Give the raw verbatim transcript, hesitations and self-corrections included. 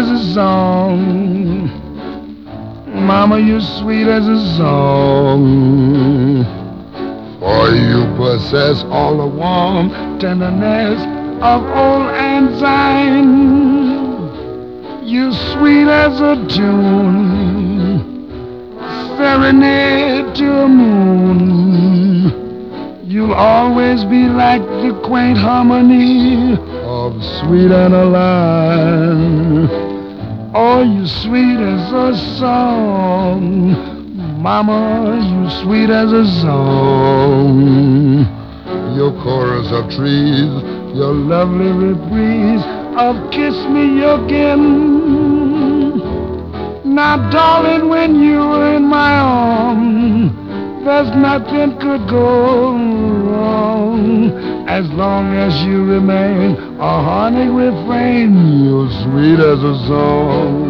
as a song. Mama, you're sweet as a song. For you possess all the warm tenderness of old Anzine. You're sweet as a tune, serenade to a moon. You'll always be like the quaint harmony of Sweet Annaline. Oh, you sweet as a song. Mama, you sweet as a song. Your chorus of trees, your lovely reprise of Kiss Me Again. Now, darling, when you're in my arms, there's nothing could go wrong. As long as you remain a haunting refrain, you're sweet as a song.